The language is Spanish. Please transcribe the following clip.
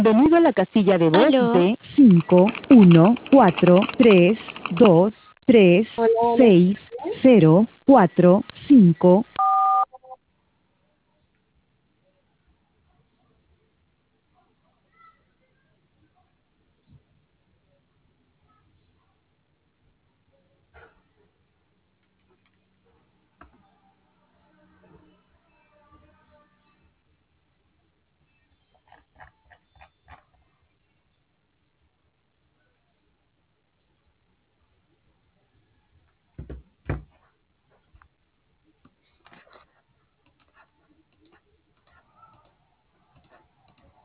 Bienvenido a la casilla de voz Aló. de 5 1 4 3 2 3 Hola, buenas 6 tardes. 0 4 5.